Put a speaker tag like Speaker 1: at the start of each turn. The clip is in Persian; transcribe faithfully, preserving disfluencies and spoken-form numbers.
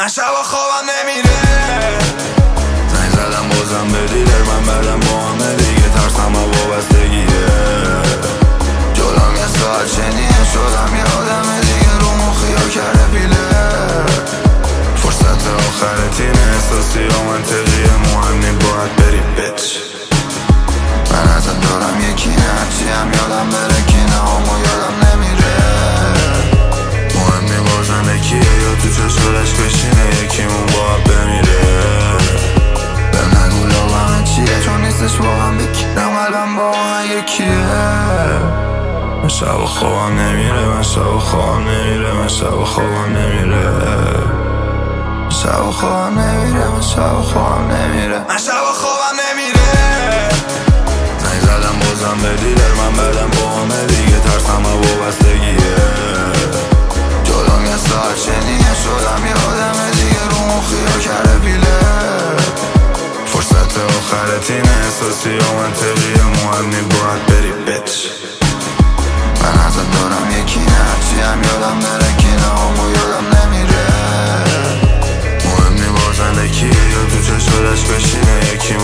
Speaker 1: من شبا خوابم نمیره. زنگ زدم بازم به دیلر، من بعدم با همه دیگه ترسم و وابستگیه. جلوم یه ساعت شنیه شدم یه آدم دیگه، رو مخیا کرده پیله. فرصت آخر تیم احساسی و منطقیه، مهم نی باید بری بیچ. من ازت دارم یکی نه هرچی هم یادم بره کی نه همو یادم نمیره. مهم نی بازم یکیه یا تو چشورش بشینه یکیمون باید بمیره. بهم نگو لابم چیه چون نیستش واقعا بکیرم قلبم با من یکیه. من شب خوابم نمیره، من شب خوابم نمیره، من شب خوابم نمیره. شب خوابم نمیره، من شب خوابم نمیره، من شب خوابم نمیره. زنگ زدم بازم به دیلر، من بعدم با همه دیگه ترسم و وابستگیه. جلوم یه ساعت شنیه شدم یه آدم دیگه، رو مخیا کرده پیله. فرصت آخر تیم احساسی و منطقیه، مهم نی باید بری بیچ. من ازت دارم یکی نه هرچی هم یادم بره کی نه همو یادم نمیره. مهم نی بازنده کیه یا تو چشورش بشینه یکی